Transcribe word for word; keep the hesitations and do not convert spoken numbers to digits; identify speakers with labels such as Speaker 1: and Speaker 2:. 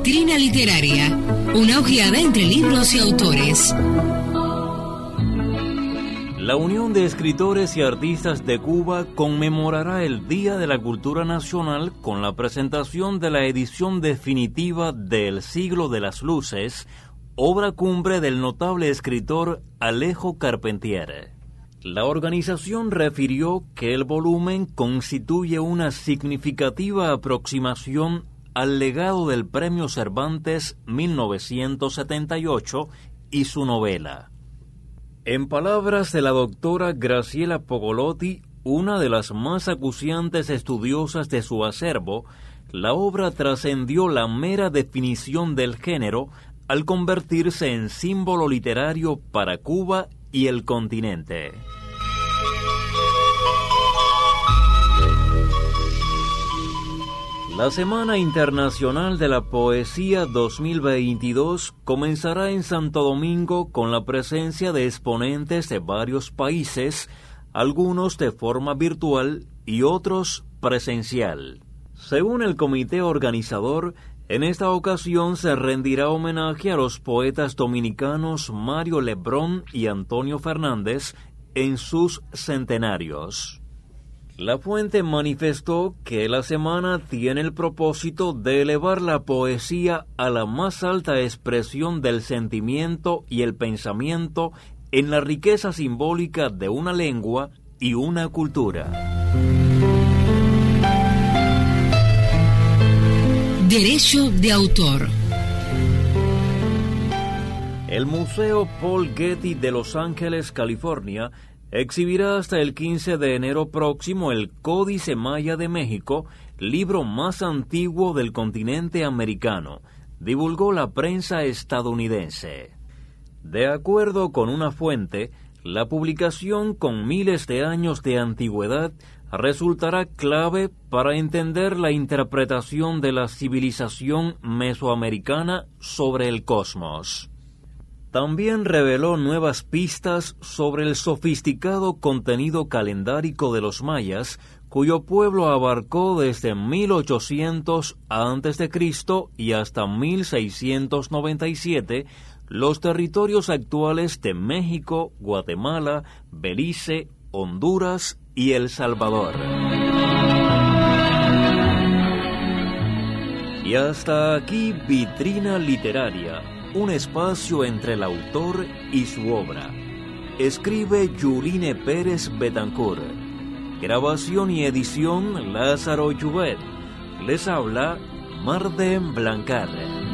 Speaker 1: Vitrina Literaria, una ojeada entre libros y autores.
Speaker 2: La Unión de Escritores y Artistas de Cuba conmemorará el Día de la Cultura Nacional con la presentación de la edición definitiva de El Siglo de las Luces, obra cumbre del notable escritor Alejo Carpentier. La organización refirió que el volumen constituye una significativa aproximación al legado del Premio Cervantes mil novecientos setenta y ocho y su novela. En palabras de la doctora Graciela Pogolotti, una de las más acuciantes estudiosas de su acervo, la obra trascendió la mera definición del género al convertirse en símbolo literario para Cuba y el continente. La Semana Internacional de la Poesía dos mil veintidós comenzará en Santo Domingo con la presencia de exponentes de varios países, algunos de forma virtual y otros presencial. Según el comité organizador, en esta ocasión se rendirá homenaje a los poetas dominicanos Mario Lebrón y Antonio Fernández en sus centenarios. La fuente manifestó que la semana tiene el propósito de elevar la poesía a la más alta expresión del sentimiento y el pensamiento en la riqueza simbólica de una lengua y una cultura.
Speaker 1: Derecho de autor.
Speaker 2: El Museo Paul Getty de Los Ángeles, California, exhibirá hasta el quince de enero próximo el Códice Maya de México, libro más antiguo del continente americano, divulgó la prensa estadounidense. De acuerdo con una fuente, la publicación con miles de años de antigüedad resultará clave para entender la interpretación de la civilización mesoamericana sobre el cosmos. También reveló nuevas pistas sobre el sofisticado contenido calendárico de los mayas, cuyo pueblo abarcó desde mil ochocientos antes de Cristo y hasta mil seiscientos noventa y siete los territorios actuales de México, Guatemala, Belice, Honduras y El Salvador. Y hasta aquí Vitrina Literaria, un espacio entre el autor y su obra. Escribe Yuline Pérez Betancourt. Grabación y edición Lázaro Llubet. Les habla Marden Blancar.